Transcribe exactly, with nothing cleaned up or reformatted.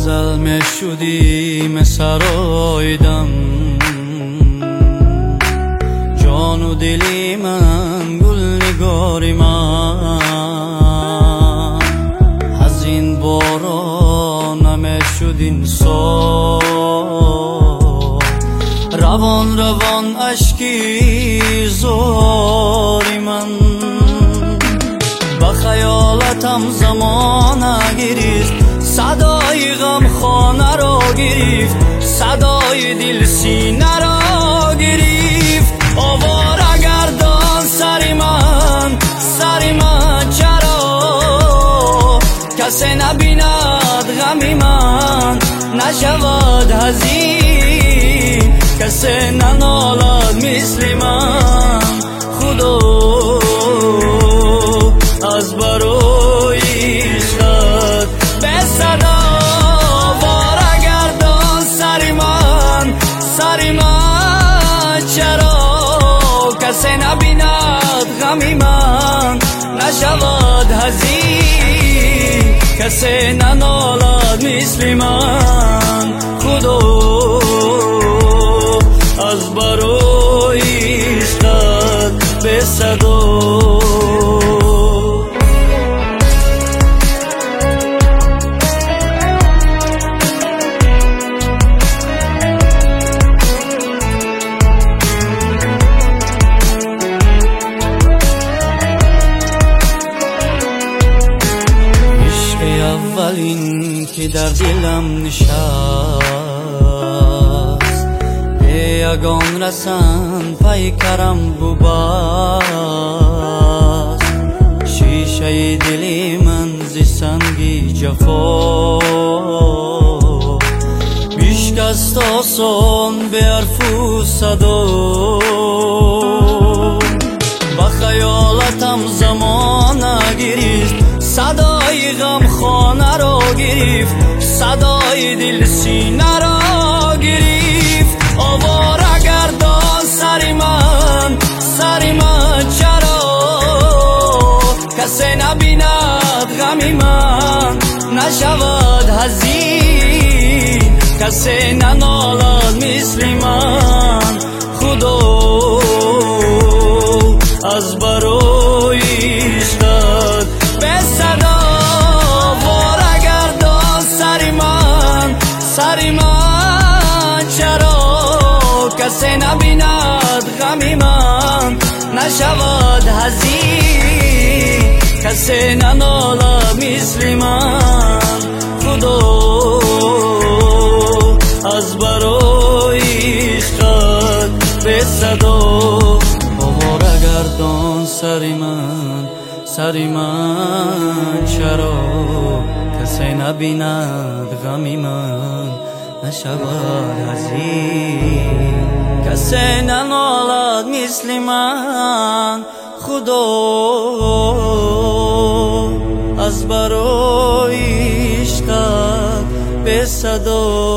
غزل می شدیم سرایدم، جان و دلی من گل نگاری من، از این باران نمی شدین سال، روان روان اشکی زاری من، با خیالتم زمانه گریست، صدای غم خانه را گرفت، صدای دل سینه را گرفت، آواره گردان سر من، سر من چرا کسی نبیند غمی من، نشود حزین کسی ننالد مثل من، خدا از برای عشقت به صدا واره گردان سر من، سر من چرا کسی نبیند غمی من، نشود حزین کسی ننالد مثل من، خدا از برای عشقت به صدا. اولین که در دلم نشست، به یگان رسن پیکرم ببست، شیشه دل من ز سنگ جفا، بیشکست آسان به حرف و صدا، با خیالتم زمانه گریست، صدای غم خانه را گرفت، صدای دل سینه را گرفت، آواره گردان سر من، سر من چرا کسی نبیند غمی من، نشود حزین کسی ننالد مثل من، خدا از برای عشقت به صدا واره گردان سر من، سر من چرا کسی نبیند غمی من، نشود حزین کسی ننالد مثل من، خدا از برای عشقت به صدا واره گردان سر من، سر من چرا کسی نبیند غمی من، نشود حزین کسی ننالد مثل من، خدا از برای عشقت به صدا.